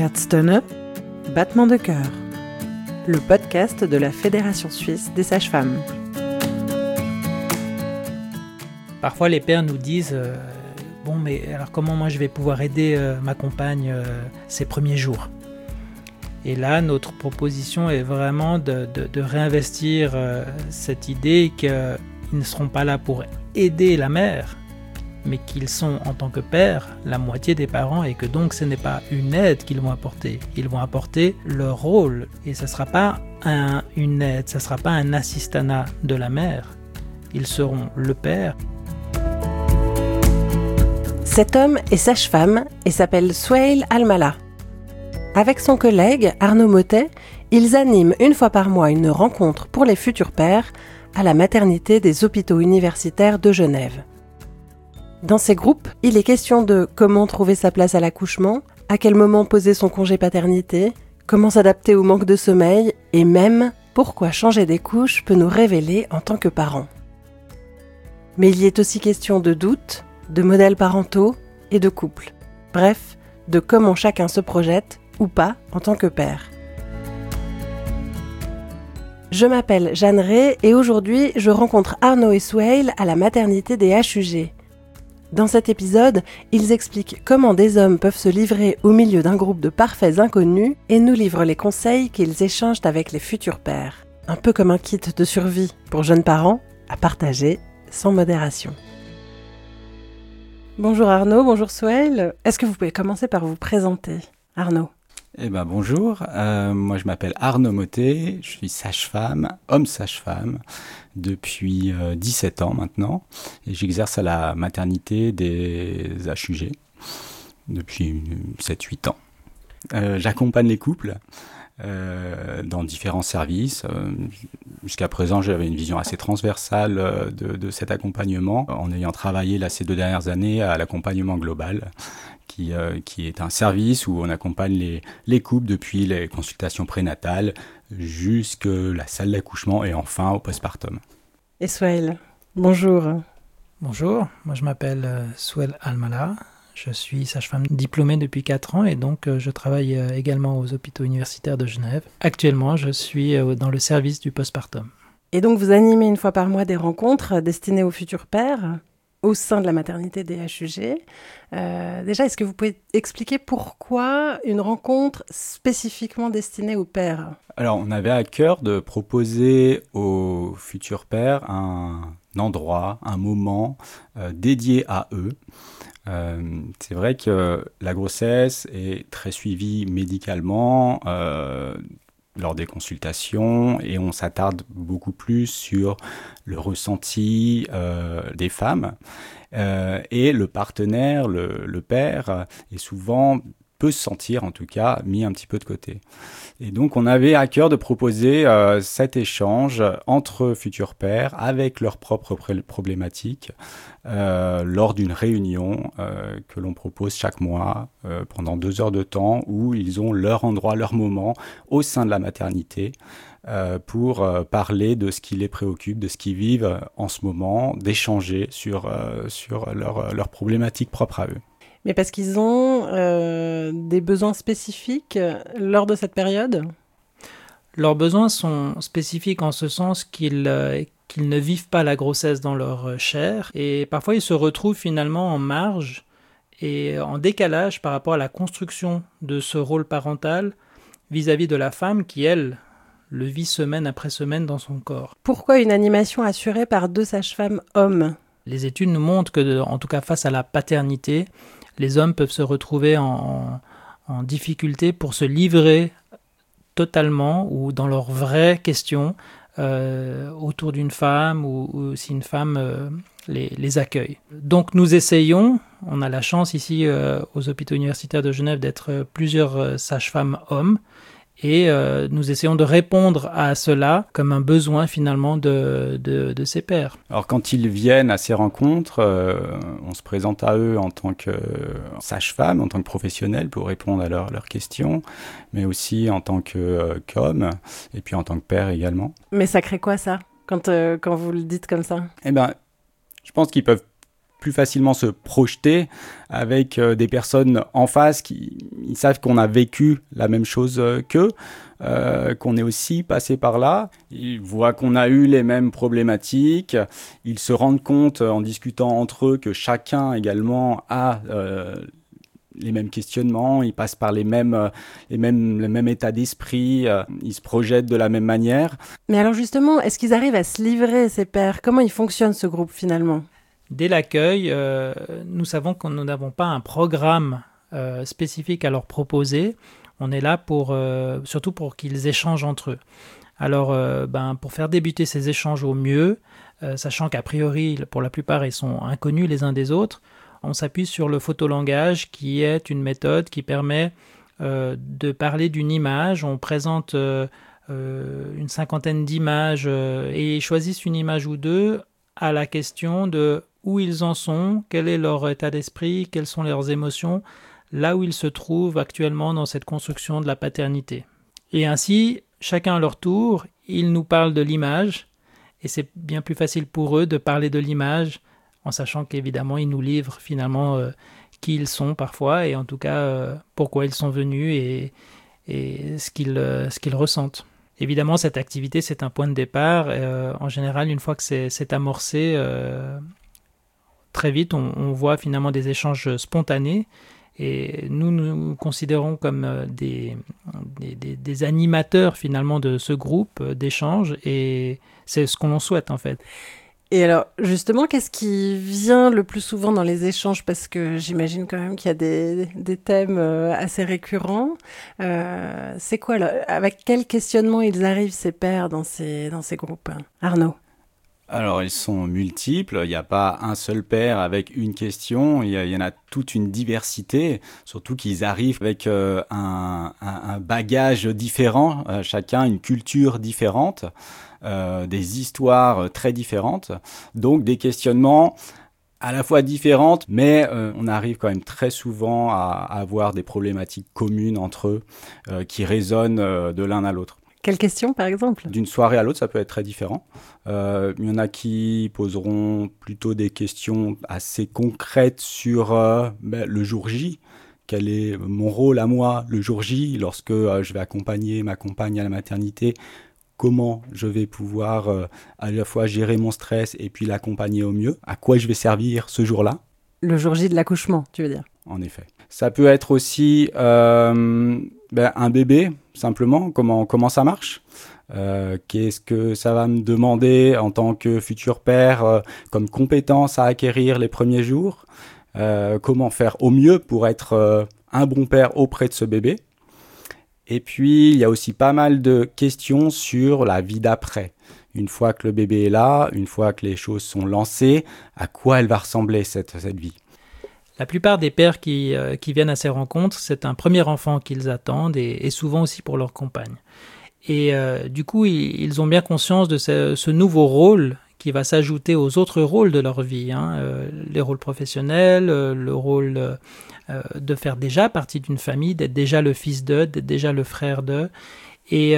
Herzstöne, battement de cœur, le podcast de la Fédération suisse des sages-femmes. Parfois les pères nous disent bon mais alors comment moi je vais pouvoir aider ma compagne ces premiers jours. Et là notre proposition est vraiment de réinvestir cette idée qu'ils ne seront pas là pour aider la mère, mais qu'ils sont en tant que père la moitié des parents et que donc ce n'est pas une aide qu'ils vont apporter. Ils vont apporter leur rôle et ce ne sera pas une aide, ce ne sera pas un assistanat de la mère. Ils seront le père. Cet homme est sage-femme et s'appelle Souheil Almala. Avec son collègue Arnaud Mottet, ils animent une fois par mois une rencontre pour les futurs pères à la maternité des hôpitaux universitaires de Genève. Dans ces groupes, il est question de comment trouver sa place à l'accouchement, à quel moment poser son congé paternité, comment s'adapter au manque de sommeil et même pourquoi changer des couches peut nous révéler en tant que parents. Mais il y est aussi question de doutes, de modèles parentaux et de couple. Bref, de comment chacun se projette ou pas en tant que père. Je m'appelle Jeanne Ray et aujourd'hui je rencontre Arnaud et Souheil à la maternité des HUG. Dans cet épisode, ils expliquent comment des hommes peuvent se livrer au milieu d'un groupe de parfaits inconnus et nous livrent les conseils qu'ils échangent avec les futurs pères. Un peu comme un kit de survie pour jeunes parents, à partager sans modération. Bonjour Arnaud, bonjour Souheil. Est-ce que vous pouvez commencer par vous présenter, Arnaud ? Bonjour, moi je m'appelle Arnaud Mottet, je suis sage-femme, homme sage-femme, depuis 17 ans maintenant, et j'exerce à la maternité des HUG depuis 7-8 ans. J'accompagne les couples dans différents services. Jusqu'à présent, j'avais une vision assez transversale de cet accompagnement, en ayant travaillé ces 2 dernières années à l'accompagnement global, qui est un service où on accompagne les couples depuis les consultations prénatales jusqu'à la salle d'accouchement et enfin au postpartum. Et Souheil, bonjour. Bonjour, moi je m'appelle Souheil Almala, je suis sage-femme diplômée depuis 4 ans et donc je travaille également aux hôpitaux universitaires de Genève. Actuellement, je suis dans le service du postpartum. Et donc vous animez une fois par mois des rencontres destinées aux futurs pères au sein de la maternité des HUG. Déjà, est-ce que vous pouvez expliquer pourquoi une rencontre spécifiquement destinée aux pères ? Alors, on avait à cœur de proposer aux futurs pères un endroit, un moment dédié à eux. C'est vrai que la grossesse est très suivie médicalement lors des consultations et on s'attarde beaucoup plus sur le ressenti des femmes et le partenaire, le père, est souvent peut se sentir en tout cas mis un petit peu de côté. Et donc on avait à cœur de proposer cet échange entre futurs pères avec leurs propres problématiques lors d'une réunion que l'on propose chaque mois pendant 2 heures de temps où ils ont leur endroit, leur moment au sein de la maternité pour parler de ce qui les préoccupe, de ce qu'ils vivent en ce moment, d'échanger sur leurs problématiques propres à eux. Mais parce qu'ils ont des besoins spécifiques lors de cette période ? Leurs besoins sont spécifiques en ce sens qu'ils ne vivent pas la grossesse dans leur chair et parfois ils se retrouvent finalement en marge et en décalage par rapport à la construction de ce rôle parental vis-à-vis de la femme qui, elle, le vit semaine après semaine dans son corps. Pourquoi une animation assurée par 2 sages-femmes hommes ? Les études nous montrent que, en tout cas face à la paternité, les hommes peuvent se retrouver en difficulté pour se livrer totalement ou dans leurs vraies questions autour d'une femme ou si une femme les accueille. Donc nous essayons, on a la chance ici aux hôpitaux universitaires de Genève d'être plusieurs sages-femmes hommes et nous essayons de répondre à cela comme un besoin finalement de ces pères. Alors quand ils viennent à ces rencontres, on se présente à eux en tant que sage-femme, en tant que professionnels pour répondre à leurs questions, mais aussi en tant qu'homme et puis en tant que père également. Mais ça crée quoi ça, quand vous le dites comme ça ? Je pense qu'ils peuvent plus facilement se projeter avec des personnes en face ils savent qu'on a vécu la même chose qu'eux, qu'on est aussi passé par là. Ils voient qu'on a eu les mêmes problématiques. Ils se rendent compte en discutant entre eux que chacun également a les mêmes questionnements, ils passent par le même état d'esprit, ils se projettent de la même manière. Mais alors justement, est-ce qu'ils arrivent à se livrer, ces pairs ? Comment il fonctionne ce groupe finalement ? Dès l'accueil, nous savons que nous n'avons pas un programme spécifique à leur proposer. On est là surtout pour qu'ils échangent entre eux. Alors, pour faire débuter ces échanges au mieux, sachant qu'a priori, pour la plupart, ils sont inconnus les uns des autres, on s'appuie sur le photolangage qui est une méthode qui permet de parler d'une image. On présente une cinquantaine d'images et ils choisissent une image ou deux à la question de où ils en sont, quel est leur état d'esprit, quelles sont leurs émotions, là où ils se trouvent actuellement dans cette construction de la paternité. Et ainsi, chacun à leur tour, ils nous parlent de l'image et c'est bien plus facile pour eux de parler de l'image en sachant qu'évidemment, ils nous livrent finalement qui ils sont parfois, et en tout cas pourquoi ils sont venus et ce qu'ils ressentent. Évidemment, cette activité, c'est un point de départ. En général, une fois que c'est amorcé, très vite, on voit finalement des échanges spontanés, et nous considérons comme des animateurs finalement de ce groupe d'échanges, et c'est ce qu'on souhaite en fait. Et alors, justement, qu'est-ce qui vient le plus souvent dans les échanges ? Parce que j'imagine quand même qu'il y a des thèmes assez récurrents. C'est quoi, là ? Avec quel questionnement ils arrivent, ces pairs, dans ces groupes ? Arnaud ? Alors, ils sont multiples. Il n'y a pas un seul pair avec une question. Il y en a toute une diversité. Surtout qu'ils arrivent avec un bagage différent, chacun une culture différente. Des histoires très différentes, donc des questionnements à la fois différentes, mais on arrive quand même très souvent à avoir des problématiques communes entre eux qui résonnent de l'un à l'autre. Quelles questions, par exemple ? D'une soirée à l'autre, ça peut être très différent. Il y en a qui poseront plutôt des questions assez concrètes sur le jour J. Quel est mon rôle à moi le jour J lorsque je vais accompagner ma compagne à la maternité ? Comment je vais pouvoir à la fois gérer mon stress et puis l'accompagner au mieux ? À quoi je vais servir ce jour-là ? Le jour J de l'accouchement, tu veux dire ? En effet. Ça peut être aussi un bébé, simplement, comment ça marche ? Qu'est-ce que ça va me demander en tant que futur père comme compétence à acquérir les premiers jours ? Comment faire au mieux pour être un bon père auprès de ce bébé ? Et puis, il y a aussi pas mal de questions sur la vie d'après. Une fois que le bébé est là, une fois que les choses sont lancées, à quoi elle va ressembler cette vie ? La plupart des pères qui viennent à ces rencontres, c'est un premier enfant qu'ils attendent et souvent aussi pour leur compagne. Et du coup, ils ont bien conscience de ce nouveau rôle qui va s'ajouter aux autres rôles de leur vie, les rôles professionnels, le rôle de faire déjà partie d'une famille, d'être déjà le fils d'eux, d'être déjà le frère d'eux. Et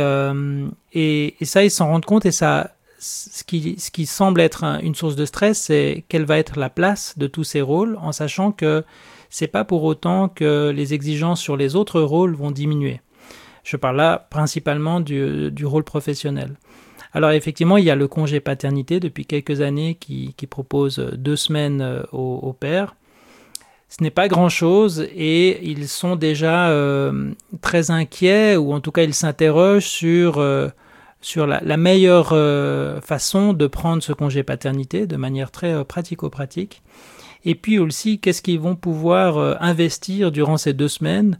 ça, ils s'en rendent compte, et ça, ce qui semble être une source de stress, c'est quelle va être la place de tous ces rôles, en sachant que c'est pas pour autant que les exigences sur les autres rôles vont diminuer. Je parle là principalement du rôle professionnel. Alors effectivement, il y a le congé paternité depuis quelques années qui propose 2 semaines aux pères. Ce n'est pas grand-chose et ils sont déjà très inquiets, ou en tout cas ils s'interrogent sur la meilleure façon de prendre ce congé paternité de manière très pratico-pratique. Et puis aussi, qu'est-ce qu'ils vont pouvoir investir durant ces 2 semaines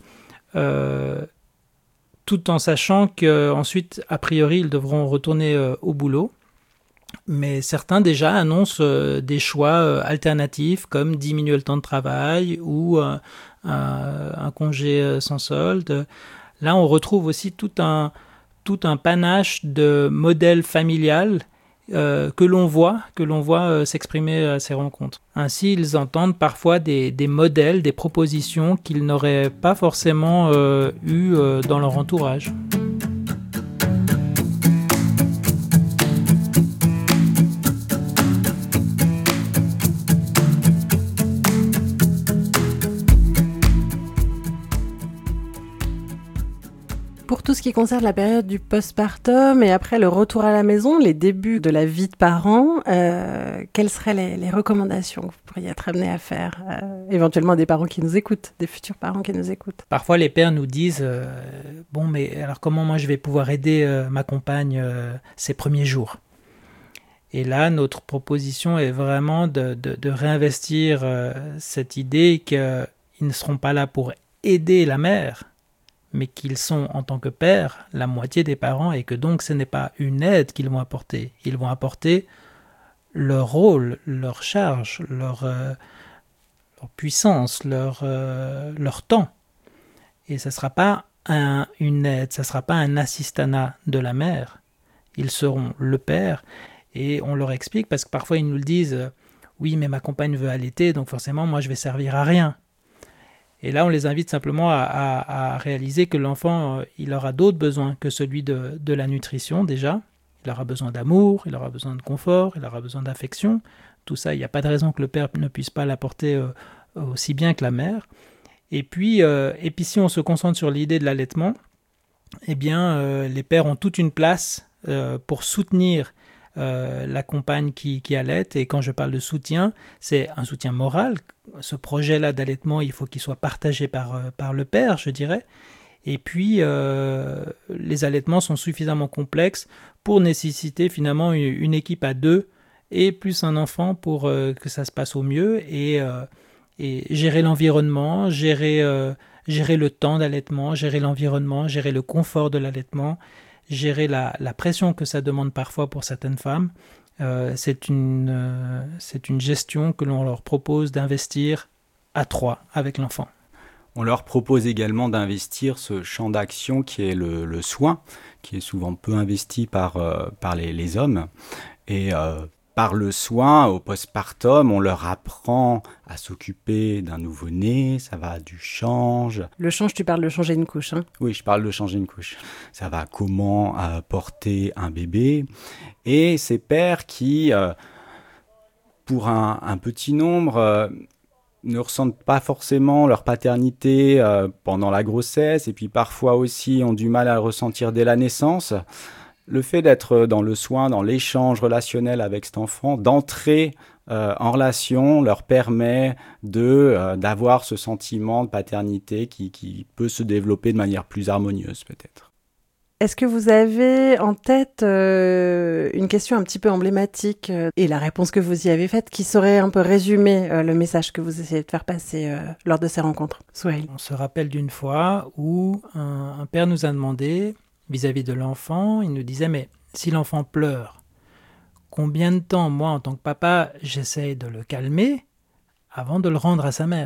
tout en sachant qu'ensuite, a priori, ils devront retourner au boulot. Mais certains déjà annoncent des choix alternatifs, comme diminuer le temps de travail ou un congé sans solde. Là, on retrouve aussi tout un panache de modèles familiales que l'on voit s'exprimer à ces rencontres. Ainsi, ils entendent parfois des modèles, des propositions qu'ils n'auraient pas forcément eues dans leur entourage. pour tout ce qui concerne la période du postpartum et après le retour à la maison, les débuts de la vie de parents, quelles seraient les recommandations que vous pourriez être amenés à faire, éventuellement des parents qui nous écoutent, des futurs parents qui nous écoutent? Parfois, les pères nous disent bon, mais alors comment moi je vais pouvoir aider ma compagne ces premiers jours? Et là, notre proposition est vraiment de réinvestir cette idée qu'ils ne seront pas là pour aider la mère, mais qu'ils sont, en tant que père, la moitié des parents et que donc ce n'est pas une aide qu'ils vont apporter. Ils vont apporter leur rôle, leur charge, leur puissance, leur temps. Et ce ne sera pas une aide, ce ne sera pas un assistanat de la mère. Ils seront le père et on leur explique, parce que parfois ils nous le disent oui, mais ma compagne veut allaiter, donc forcément moi je vais servir à rien. Et là, on les invite simplement à réaliser que l'enfant, il aura d'autres besoins que celui de la nutrition déjà. Il aura besoin d'amour, il aura besoin de confort, il aura besoin d'affection. Tout ça, il n'y a pas de raison que le père ne puisse pas l'apporter aussi bien que la mère. Et puis si on se concentre sur l'idée de l'allaitement, eh bien, les pères ont toute une place pour soutenir la compagne qui allaite. Et quand je parle de soutien, c'est un soutien moral. Ce projet-là d'allaitement, il faut qu'il soit partagé par le père, je dirais. Et puis, les allaitements sont suffisamment complexes pour nécessiter finalement une équipe à deux et plus un enfant pour que ça se passe au mieux. Et gérer l'environnement, gérer le temps d'allaitement, gérer l'environnement, gérer le confort de l'allaitement, gérer la pression que ça demande parfois pour certaines femmes. C'est une gestion que l'on leur propose d'investir à trois avec l'enfant. On leur propose également d'investir ce champ d'action qui est le soin, qui est souvent peu investi par les hommes. Et par le soin, au postpartum, on leur apprend à s'occuper d'un nouveau-né, ça va du change. Le change, tu parles de changer une couche, hein? Oui, je parle de changer une couche. Ça va comment porter un bébé. Et ces pères qui, pour un petit nombre, ne ressentent pas forcément leur paternité pendant la grossesse et puis parfois aussi ont du mal à le ressentir dès la naissance. Le fait d'être dans le soin, dans l'échange relationnel avec cet enfant, d'entrer en relation, leur permet d'avoir ce sentiment de paternité qui peut se développer de manière plus harmonieuse peut-être. Est-ce que vous avez en tête une question un petit peu emblématique et la réponse que vous y avez faite qui saurait un peu résumer le message que vous essayez de faire passer lors de ces rencontres? Souhail. On se rappelle d'une fois où un père nous a demandé, vis-à-vis de l'enfant, il nous disait « Mais si l'enfant pleure, combien de temps, moi, en tant que papa, j'essaye de le calmer avant de le rendre à sa mère ?»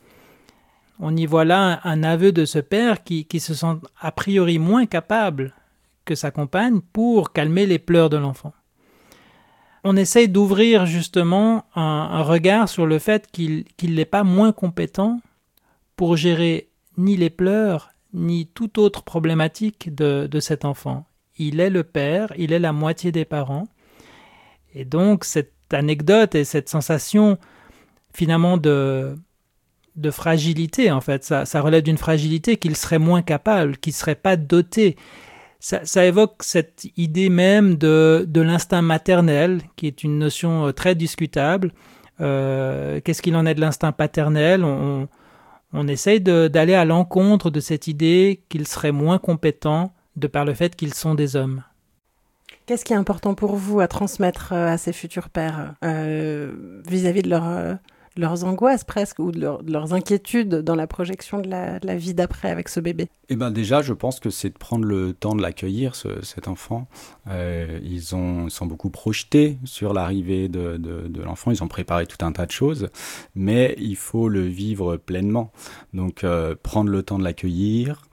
On y voit là un aveu de ce père qui se sent a priori moins capable que sa compagne pour calmer les pleurs de l'enfant. On essaye d'ouvrir justement un regard sur le fait qu'il n'est pas moins compétent pour gérer ni les pleurs, ni toute autre problématique de cet enfant. Il est le père, il est la moitié des parents. Et donc cette anecdote et cette sensation finalement de fragilité, en fait, ça relève d'une fragilité qu'il serait moins capable, qu'il ne serait pas doté. Ça évoque cette idée même de l'instinct maternel, qui est une notion très discutable. Qu'est-ce qu'il en est de l'instinct paternel ? On essaye d'aller à l'encontre de cette idée qu'ils seraient moins compétents de par le fait qu'ils sont des hommes. Qu'est-ce qui est important pour vous à transmettre à ces futurs pères vis-à-vis de leurs angoisses presque ou de leurs inquiétudes dans la projection de la vie d'après avec ce bébé? Eh ben déjà, je pense que c'est de prendre le temps de l'accueillir, cet enfant. Ils sont beaucoup projetés sur l'arrivée de l'enfant. Ils ont préparé tout un tas de choses, mais il faut le vivre pleinement. Donc, prendre le temps de l'accueillir,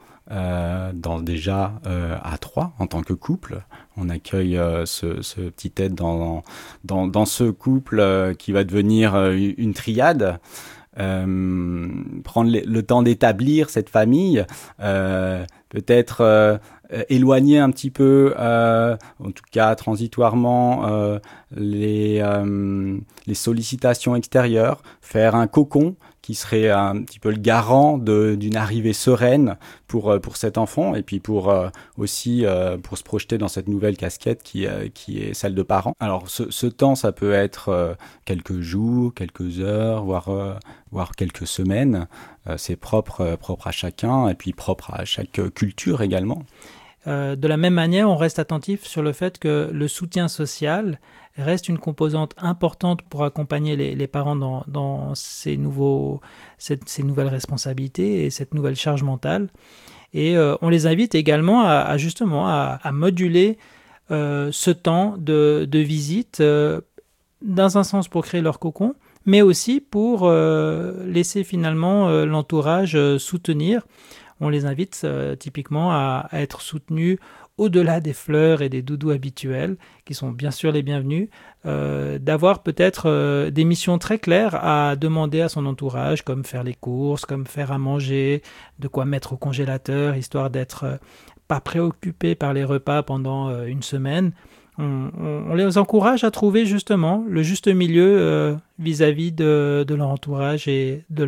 déjà à trois en tant que couple. On accueille ce petit être dans ce couple qui va devenir une triade. Prendre le temps d'établir cette famille, peut-être éloigner un petit peu, en tout cas transitoirement, les sollicitations extérieures, faire un cocon qui serait un petit peu le garant d'une arrivée sereine pour cet enfant, et puis aussi pour se projeter dans cette nouvelle casquette qui est celle de parent. Alors ce temps, ça peut être quelques jours, quelques heures, voire quelques semaines. C'est propre à chacun, et puis propre à chaque culture également. De la même manière, on reste attentif sur le fait que le soutien social reste une composante importante pour accompagner les parents dans ces nouvelles responsabilités et cette nouvelle charge mentale. Et on les invite également à moduler ce temps de visite, dans un sens pour créer leur cocon, mais aussi pour laisser finalement l'entourage soutenir. On les invite typiquement à être soutenus au-delà des fleurs et des doudous habituels, qui sont bien sûr les bienvenus, d'avoir peut-être des missions très claires à demander à son entourage, comme faire les courses, comme faire à manger, de quoi mettre au congélateur, histoire d'être pas préoccupé par les repas pendant une semaine. On les encourage à trouver justement le juste milieu vis-à-vis de leur entourage et de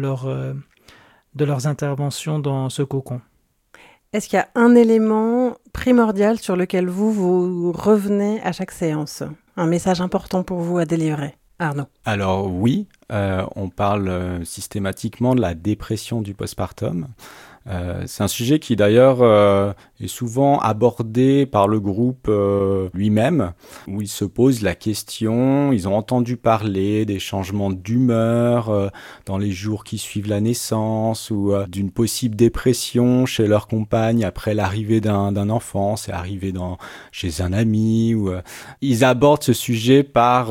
leurs interventions dans ce cocon. Est-ce qu'il y a un élément primordial sur lequel vous revenez à chaque séance? Un message important pour vous à délivrer? Arnaud. Alors oui, on parle systématiquement de la dépression du postpartum. C'est un sujet qui d'ailleurs est souvent abordé par le groupe lui-même, où ils se posent la question, ils ont entendu parler des changements d'humeur dans les jours qui suivent la naissance, ou d'une possible dépression chez leur compagne après l'arrivée d'un enfant, c'est arrivé chez un ami, ou ils abordent ce sujet par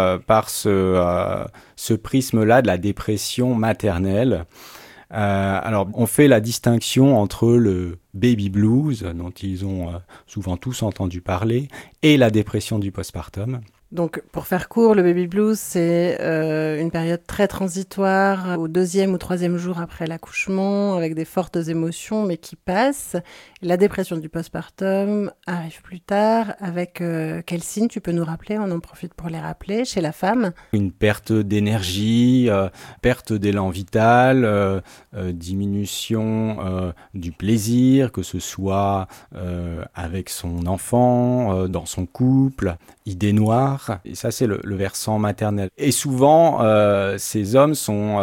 ce prisme-là de la dépression maternelle. Alors, on fait la distinction entre le baby blues, dont ils ont souvent tous entendu parler, et la dépression du postpartum. Donc, pour faire court, le baby blues, c'est une période très transitoire, au 2e ou 3e jour après l'accouchement, avec des fortes émotions, mais qui passent. La dépression du postpartum arrive plus tard, avec quels signes tu peux nous rappeler? On en profite pour les rappeler, chez la femme. Une perte d'énergie, perte d'élan vital, diminution du plaisir, que ce soit avec son enfant, dans son couple, idées noires. Et ça, c'est le versant maternel. Et souvent, ces hommes sont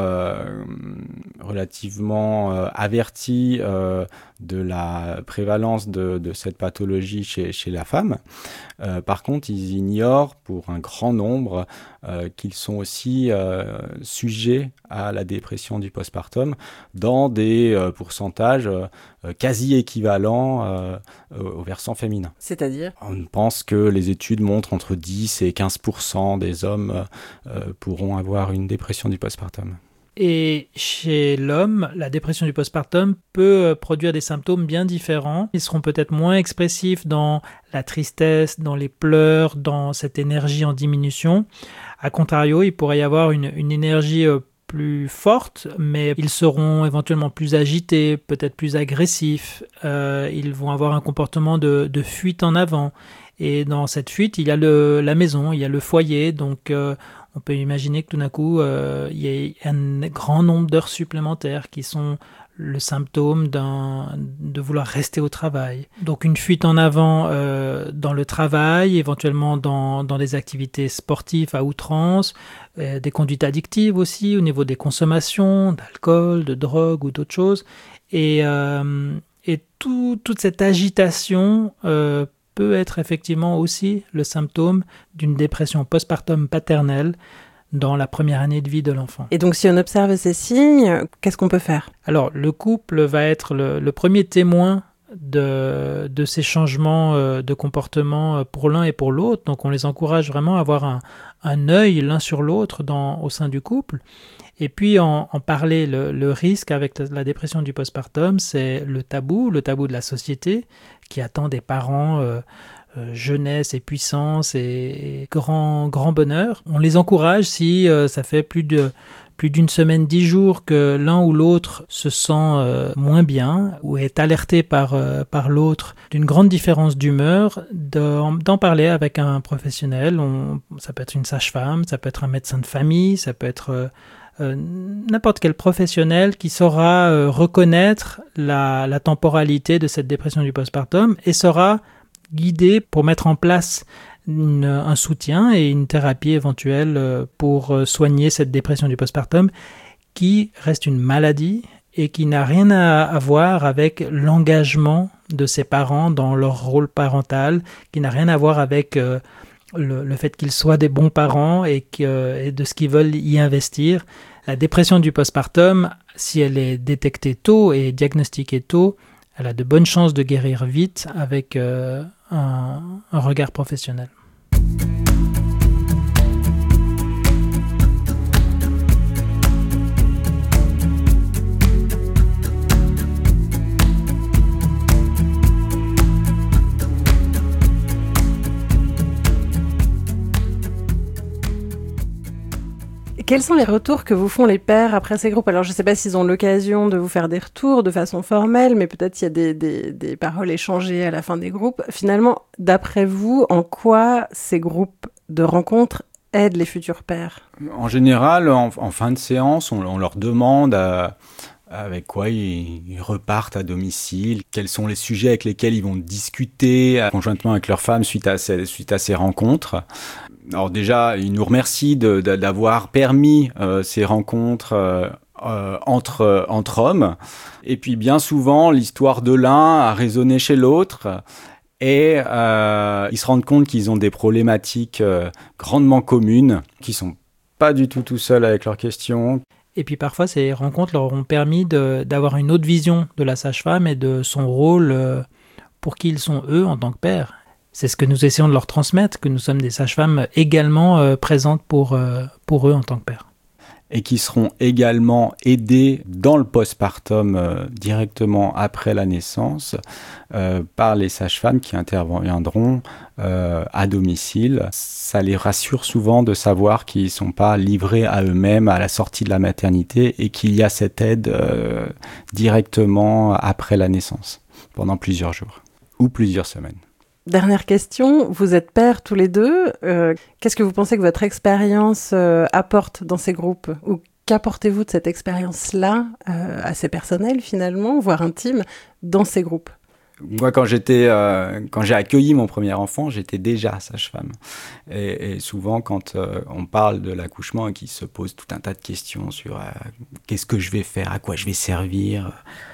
relativement avertis de la prévalence de cette pathologie chez la femme. Par contre, ils ignorent pour un grand nombre qu'ils sont aussi sujets à la dépression du postpartum dans des pourcentages quasi équivalents au versant féminin. C'est-à-dire ? On pense que les études montrent entre 10 et 15% des hommes pourront avoir une dépression du postpartum. Et chez l'homme, la dépression du postpartum peut produire des symptômes bien différents. Ils seront peut-être moins expressifs dans la tristesse, dans les pleurs, dans cette énergie en diminution. A contrario, il pourrait y avoir une énergie plus forte, mais ils seront éventuellement plus agités, peut-être plus agressifs. Ils vont avoir un comportement de fuite en avant. Et dans cette fuite, il y a la maison, il y a le foyer, donc on peut imaginer que tout d'un coup, il y a un grand nombre d'heures supplémentaires qui sont le symptôme de vouloir rester au travail. Donc une fuite en avant dans le travail, éventuellement dans des activités sportives à outrance, des conduites addictives aussi au niveau des consommations, d'alcool, de drogue ou d'autres choses. Et toute cette agitation peut être effectivement aussi le symptôme d'une dépression postpartum paternelle dans la première année de vie de l'enfant. Et donc, si on observe ces signes, qu'est-ce qu'on peut faire? Alors, le couple va être le premier témoin de ces changements de comportement pour l'un et pour l'autre. Donc, on les encourage vraiment à avoir un œil l'un sur l'autre au sein du couple. Et puis, en parler, le risque avec la dépression du postpartum, c'est le tabou de la société qui attend des parents jeunesse et puissance et grand bonheur. On les encourage si ça fait plus plus d'une semaine, 10 jours que l'un ou l'autre se sent moins bien ou est alerté par l'autre d'une grande différence d'humeur, d'en parler avec un professionnel. Ça peut être une sage-femme, ça peut être un médecin de famille, ça peut être n'importe quel professionnel qui saura reconnaître la temporalité de cette dépression du postpartum et saura guider pour mettre en place un soutien et une thérapie éventuelle pour soigner cette dépression du postpartum qui reste une maladie et qui n'a rien à voir avec l'engagement de ses parents dans leur rôle parental, qui n'a rien à voir avec le fait qu'ils soient des bons parents et de ce qu'ils veulent y investir. La dépression du postpartum, si elle est détectée tôt et diagnostiquée tôt, elle a de bonnes chances de guérir vite avec un regard professionnel. Quels sont les retours que vous font les pères après ces groupes ? Alors, je ne sais pas s'ils ont l'occasion de vous faire des retours de façon formelle, mais peut-être il y a des paroles échangées à la fin des groupes. Finalement, d'après vous, en quoi ces groupes de rencontres aident les futurs pères ? En général, en fin de séance, on leur demande avec quoi ils repartent à domicile, quels sont les sujets avec lesquels ils vont discuter conjointement avec leur femme suite à ces rencontres. Alors déjà, ils nous remercient d'avoir permis ces rencontres entre hommes. Et puis bien souvent, l'histoire de l'un a résonné chez l'autre. Et ils se rendent compte qu'ils ont des problématiques grandement communes, qu'ils sont pas du tout seuls avec leurs questions. Et puis parfois, ces rencontres leur ont permis d'avoir une autre vision de la sage-femme et de son rôle pour qui ils sont eux en tant que pères. C'est ce que nous essayons de leur transmettre, que nous sommes des sages-femmes également présentes pour eux en tant que pères. Et qui seront également aidés dans le postpartum directement après la naissance par les sages-femmes qui interviendront à domicile. Ça les rassure souvent de savoir qu'ils ne sont pas livrés à eux-mêmes à la sortie de la maternité et qu'il y a cette aide directement après la naissance, pendant plusieurs jours ou plusieurs semaines. Dernière question, vous êtes pères tous les deux. Qu'est-ce que vous pensez que votre expérience apporte dans ces groupes ? Ou qu'apportez-vous de cette expérience-là, assez personnelle finalement, voire intime, dans ces groupes ? Moi, quand j'ai accueilli mon premier enfant, j'étais déjà sage-femme. Et souvent, quand on parle de l'accouchement et qu'il se pose tout un tas de questions sur qu'est-ce que je vais faire, à quoi je vais servir,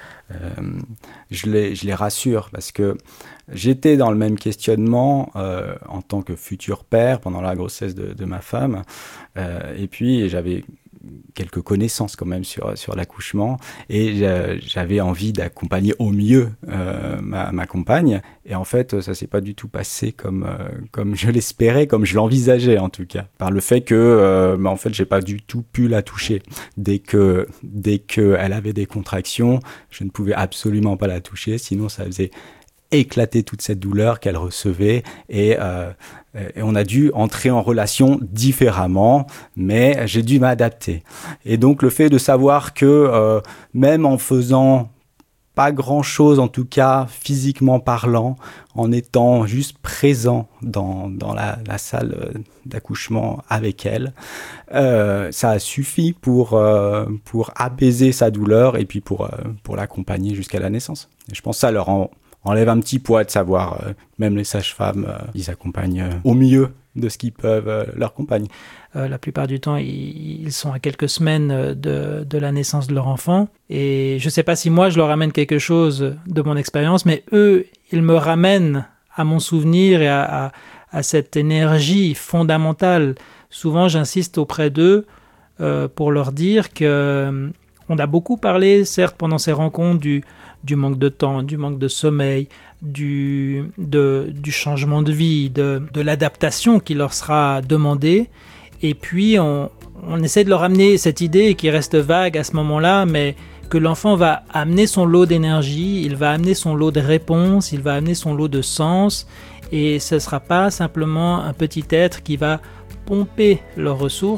je les rassure parce que j'étais dans le même questionnement en tant que futur père pendant la grossesse de ma femme et puis j'avais quelques connaissances quand même sur l'accouchement et j'avais envie d'accompagner au mieux ma compagne et en fait ça s'est pas du tout passé comme je l'espérais, comme je l'envisageais en tout cas, par le fait que en fait j'ai pas du tout pu la toucher dès que elle avait des contractions, je ne pouvais absolument pas la toucher, sinon ça faisait éclater toute cette douleur qu'elle recevait et on a dû entrer en relation différemment, mais j'ai dû m'adapter. Et donc le fait de savoir que même en faisant pas grand-chose, en tout cas physiquement parlant, en étant juste présent dans la salle d'accouchement avec elle, ça a suffi pour apaiser sa douleur et puis pour l'accompagner jusqu'à la naissance. Et je pense que ça leur enlève un petit poids de savoir, même les sages-femmes, ils accompagnent au mieux de ce qu'ils peuvent leur compagne. La plupart du temps, ils sont à quelques semaines de la naissance de leur enfant. Et je ne sais pas si moi, je leur amène quelque chose de mon expérience, mais eux, ils me ramènent à mon souvenir et à cette énergie fondamentale. Souvent, j'insiste auprès d'eux pour leur dire que on a beaucoup parlé, certes, pendant ces rencontres, du manque de temps, du manque de sommeil, du changement de vie, de l'adaptation qui leur sera demandée. Et puis, on essaie de leur amener cette idée qui reste vague à ce moment-là, mais que l'enfant va amener son lot d'énergie, il va amener son lot de réponses, il va amener son lot de sens, et ce ne sera pas simplement un petit être qui va pomper leurs ressources,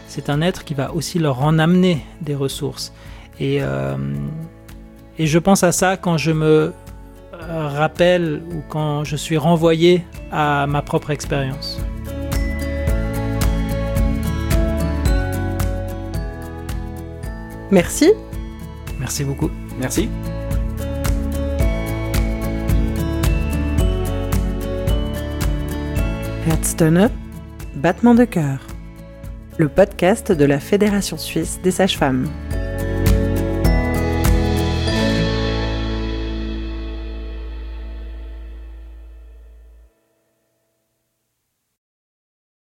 c'est un être qui va aussi leur en amener des ressources. Et je pense à ça quand je me rappelle ou quand je suis renvoyé à ma propre expérience. Merci. Merci beaucoup. Merci. Herzstöne, battement de cœur. Le podcast de la Fédération suisse des sages-femmes.